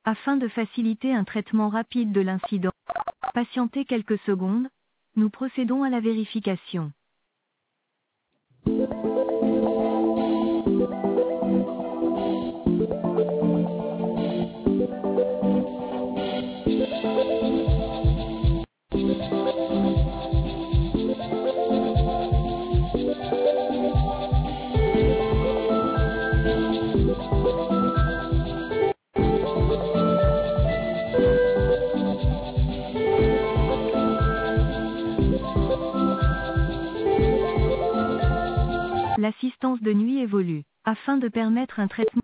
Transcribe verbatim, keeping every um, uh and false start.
Afin de faciliter un traitement rapide de l'incident, patientez quelques secondes, nous procédons à la vérification. L'assistance de nuit évolue. Afin de permettre un traitement